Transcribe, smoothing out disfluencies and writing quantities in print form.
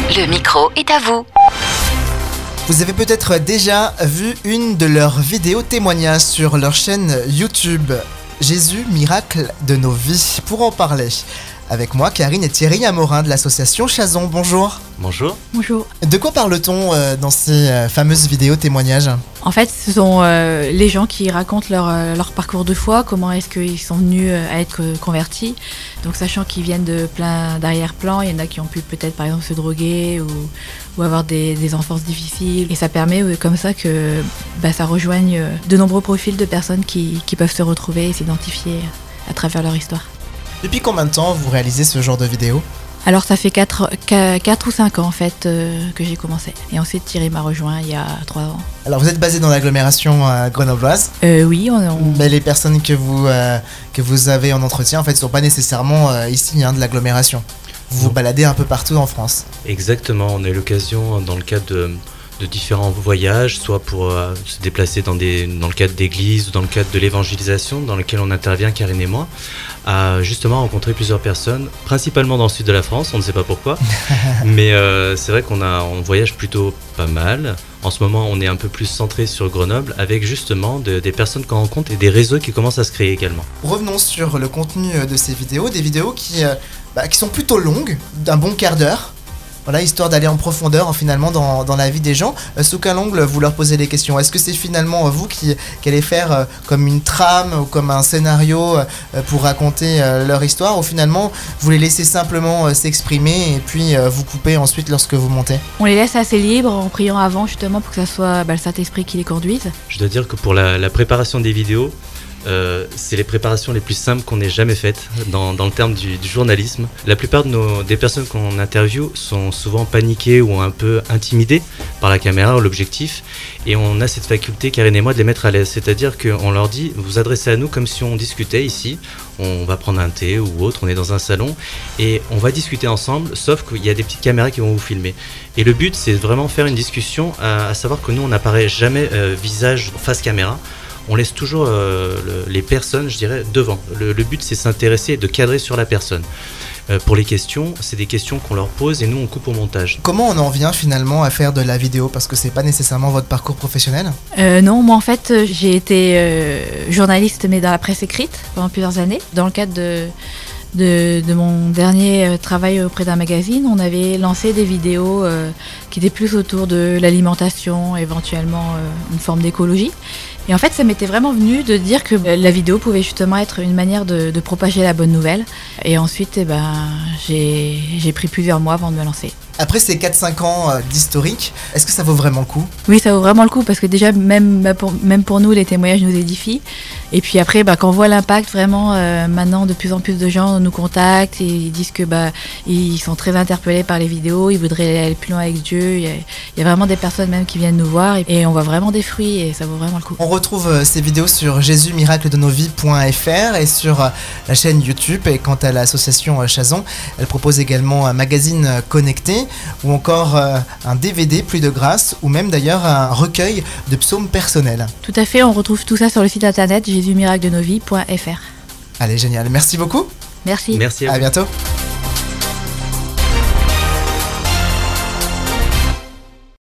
Le micro est à vous. Vous avez peut-être déjà vu une de leurs vidéos témoignages sur leur chaîne YouTube. Jésus, miracle de nos vies. Pour en parler, avec moi, Karine et Thierry Amorin de l'association Chazon. Bonjour. Bonjour. Bonjour. De quoi parle-t-on dans ces fameuses vidéos témoignages ? En fait, ce sont les gens qui racontent leur parcours de foi, comment est-ce qu'ils sont venus à être convertis. Donc, sachant qu'ils viennent de plein d'arrière-plans, il y en a qui ont pu peut-être, par exemple, se droguer ou avoir des enfances difficiles. Et ça permet comme ça que ça rejoigne de nombreux profils de personnes qui peuvent se retrouver et s'identifier à travers leur histoire. Depuis combien de temps vous réalisez ce genre de vidéos ? Alors ça fait 4 ou 5 ans en fait que j'ai commencé. Et ensuite Thierry m'a rejoint il y a 3 ans. Alors vous êtes basé dans l'agglomération grenobloise. Oui, Mais les personnes que vous avez en entretien en fait ne sont pas nécessairement ici de l'agglomération. Vous vous baladez un peu partout en France. Exactement, on a eu l'occasion dans le cadre de différents voyages, soit pour se déplacer dans le cadre d'églises ou dans le cadre de l'évangélisation dans lequel on intervient, Karine et moi, à justement rencontrer plusieurs personnes, principalement dans le sud de la France, on ne sait pas pourquoi, mais c'est vrai on voyage plutôt pas mal. En ce moment, on est un peu plus centré sur Grenoble avec justement des personnes qu'on rencontre et des réseaux qui commencent à se créer également. Revenons sur le contenu de ces vidéos, des vidéos qui sont plutôt longues, d'un bon quart d'heure. Voilà, histoire d'aller en profondeur finalement dans la vie des gens. Sous quel angle vous leur posez des questions ? Est-ce que c'est finalement vous qui allez faire comme une trame ou comme un scénario pour raconter leur histoire, ou finalement vous les laissez simplement s'exprimer et puis vous coupez ensuite lorsque vous montez ? On les laisse assez libres en priant avant justement pour que ça soit le Saint-Esprit qui les conduise. Je dois dire que pour la préparation des vidéos, c'est les préparations les plus simples qu'on ait jamais faites dans le terme du journalisme. La plupart des personnes qu'on interviewe sont souvent paniquées ou un peu intimidées par la caméra ou l'objectif, et on a cette faculté, Karine et moi, de les mettre à l'aise. C'est-à-dire qu'on leur dit, vous adressez à nous comme si on discutait ici, on va prendre un thé ou autre, on est dans un salon et on va discuter ensemble, sauf qu'il y a des petites caméras qui vont vous filmer. Et le but, c'est vraiment faire une discussion, à savoir que nous, on n'apparaît jamais visage face caméra. On laisse toujours les personnes, je dirais, devant. Le but, c'est s'intéresser et de cadrer sur la personne. Pour les questions, c'est des questions qu'on leur pose et nous, on coupe au montage. Comment on en vient finalement à faire de la vidéo ? Parce que c'est pas nécessairement votre parcours professionnel ? Non, moi en fait, j'ai été journaliste, mais dans la presse écrite pendant plusieurs années. Dans le cadre de mon dernier travail auprès d'un magazine, on avait lancé des vidéos qui étaient plus autour de l'alimentation, éventuellement une forme d'écologie. Et en fait, ça m'était vraiment venu de dire que la vidéo pouvait justement être une manière de propager la bonne nouvelle. Et ensuite, j'ai pris plusieurs mois avant de me lancer. Après ces 4-5 ans d'historique, est-ce que ça vaut vraiment le coup ? Oui, ça vaut vraiment le coup parce que déjà, même pour nous, les témoignages nous édifient. Et puis après, quand on voit l'impact, vraiment, maintenant, de plus en plus de gens nous contactent et ils disent que ils sont très interpellés par les vidéos, ils voudraient aller plus loin avec Dieu. Il y a vraiment des personnes même qui viennent nous voir et on voit vraiment des fruits et ça vaut vraiment le coup. On retrouve ces vidéos sur jésusmiracledenosvies.fr et sur la chaîne YouTube. Et quant à l'association Chazon, elle propose également un magazine connecté ou encore un DVD plus de grâce, ou même d'ailleurs un recueil de psaumes personnels. Tout à fait, on retrouve tout ça sur le site internet jésusmiracledenosvies.fr. Allez, génial, merci beaucoup. Merci. Merci à vous. À bientôt.